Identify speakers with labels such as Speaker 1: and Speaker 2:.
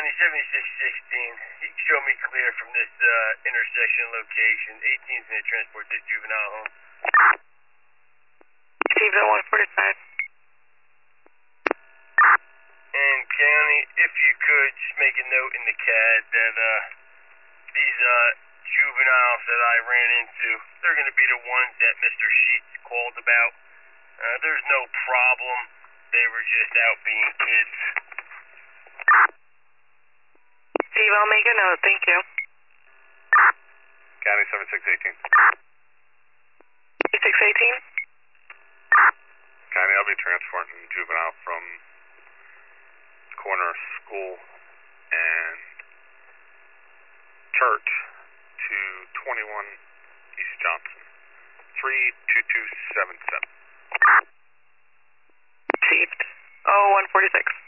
Speaker 1: County 7616. Show me clear from this intersection location. 18's going to transport this juvenile home.
Speaker 2: Steve 145.
Speaker 1: And County, if you could, just make a note in the CAD that these juveniles that I ran into, they're going to be the ones that Mr. Sheets called about. There's no problem. They were just out being kids.
Speaker 2: Steve, I'll make a note. Thank you.
Speaker 3: County 7618.
Speaker 2: 618?
Speaker 3: County, I'll be transporting juvenile from corner school and church to 21 East Johnson. 32277.
Speaker 2: Received. Oh, 146.